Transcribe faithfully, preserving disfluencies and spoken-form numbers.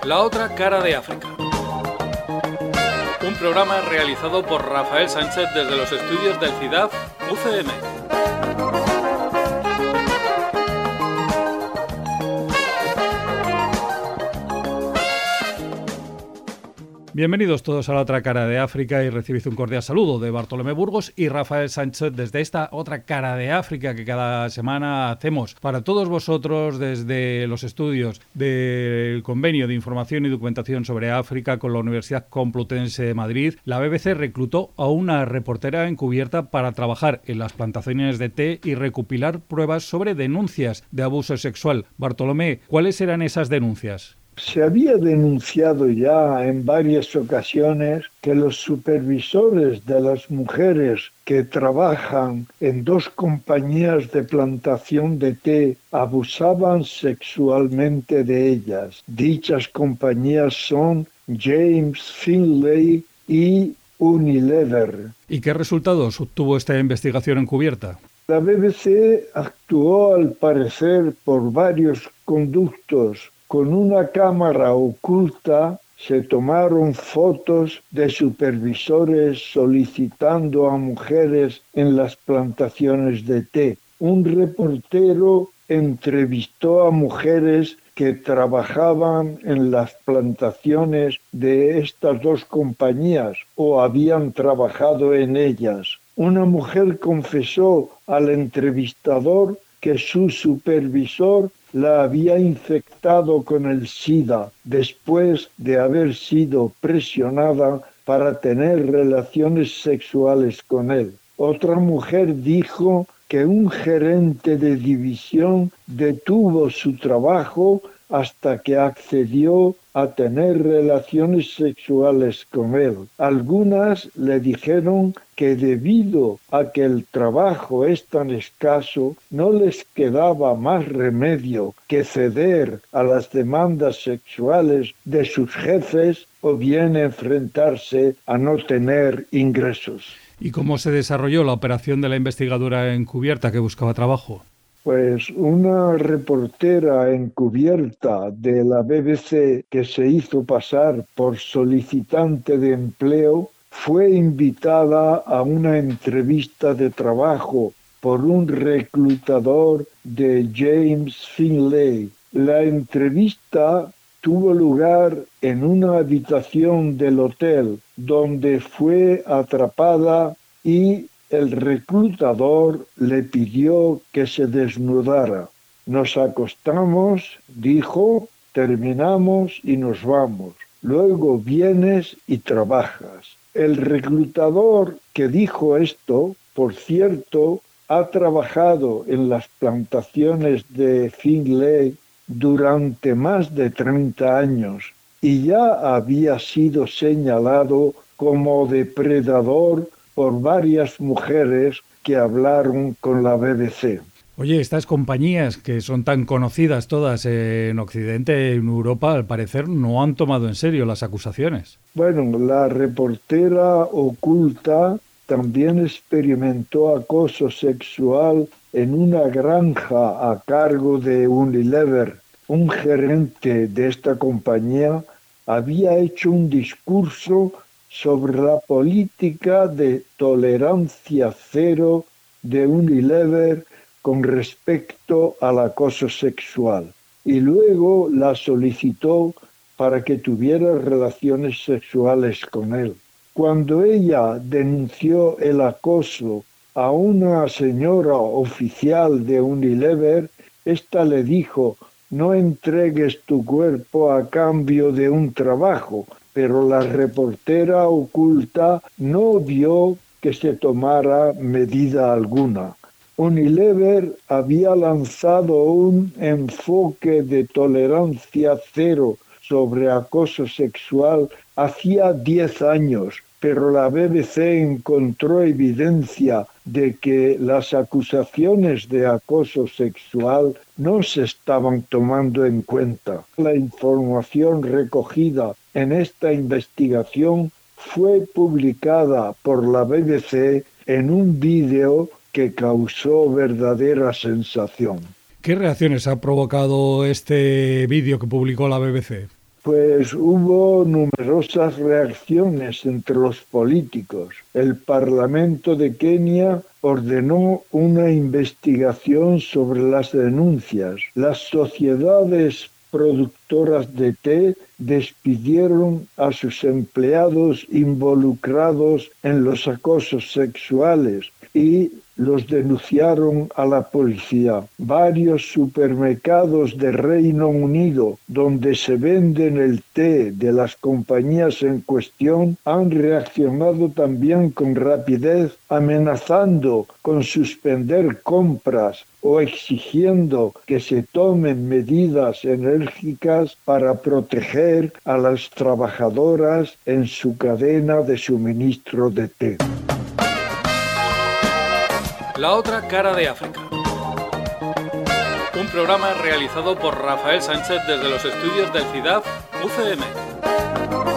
La otra cara de África. Un programa realizado por Rafael Sánchez desde los estudios del C I D A F U C M. Bienvenidos todos a La otra cara de África y recibid un cordial saludo de Bartolomé Burgos y Rafael Sánchez desde esta otra cara de África que cada semana hacemos para todos vosotros desde los estudios del Convenio de Información y Documentación sobre África con la Universidad Complutense de Madrid. La B B C reclutó a una reportera encubierta para trabajar en las plantaciones de té y recopilar pruebas sobre denuncias de abuso sexual. Bartolomé, ¿cuáles eran esas denuncias? Se había denunciado ya en varias ocasiones que los supervisores de las mujeres que trabajan en dos compañías de plantación de té abusaban sexualmente de ellas. Dichas compañías son James Finlay y Unilever. ¿Y qué resultados obtuvo esta investigación encubierta? La B B C actuó al parecer por varios conductos. Con una cámara oculta se tomaron fotos de supervisores solicitando a mujeres en las plantaciones de té. Un reportero entrevistó a mujeres que trabajaban en las plantaciones de estas dos compañías o habían trabajado en ellas. Una mujer confesó al entrevistador que su supervisor la había infectado con el SIDA después de haber sido presionada para tener relaciones sexuales con él. Otra mujer dijo que un gerente de división detuvo su trabajo hasta que accedió a tener relaciones sexuales con él. Algunas le dijeron que debido a que el trabajo es tan escaso, no les quedaba más remedio que ceder a las demandas sexuales de sus jefes o bien enfrentarse a no tener ingresos. ¿Y cómo se desarrolló la operación de la investigadora encubierta que buscaba trabajo? Pues una reportera encubierta de la B B C que se hizo pasar por solicitante de empleo fue invitada a una entrevista de trabajo por un reclutador de James Finlay. La entrevista tuvo lugar en una habitación del hotel donde fue atrapada y el reclutador le pidió que se desnudara. Nos acostamos, dijo, terminamos y nos vamos. Luego vienes y trabajas. El reclutador que dijo esto, por cierto, ha trabajado en las plantaciones de Finlay durante más de treinta años y ya había sido señalado como depredador por varias mujeres que hablaron con la B B C. Oye, estas compañías que son tan conocidas todas en Occidente, en Europa, al parecer no han tomado en serio las acusaciones. Bueno, la reportera oculta también experimentó acoso sexual en una granja a cargo de Unilever. Un gerente de esta compañía había hecho un discurso sobre la política de tolerancia cero de Unilever con respecto al acoso sexual y luego la solicitó para que tuviera relaciones sexuales con él. Cuando ella denunció el acoso a una señora oficial de Unilever, ésta le dijo: no entregues tu cuerpo a cambio de un trabajo. Pero la reportera oculta no vio que se tomara medida alguna. Unilever había lanzado un enfoque de tolerancia cero sobre acoso sexual hacía diez años, pero la B B C encontró evidencia de que las acusaciones de acoso sexual no se estaban tomando en cuenta. La información recogida en esta investigación fue publicada por la B B C en un vídeo que causó verdadera sensación. ¿Qué reacciones ha provocado este vídeo que publicó la B B C? Pues hubo numerosas reacciones entre los políticos. El Parlamento de Kenia ordenó una investigación sobre las denuncias. Las sociedades productoras de té despidieron a sus empleados involucrados en los acosos sexuales y los denunciaron a la policía. Varios supermercados de Reino Unido, donde se venden el té de las compañías en cuestión, han reaccionado también con rapidez, amenazando con suspender compras o exigiendo que se tomen medidas enérgicas para proteger a las trabajadoras en su cadena de suministro de té. La otra cara de África. Un programa realizado por Rafael Sánchez desde los estudios del C I D A F U C M.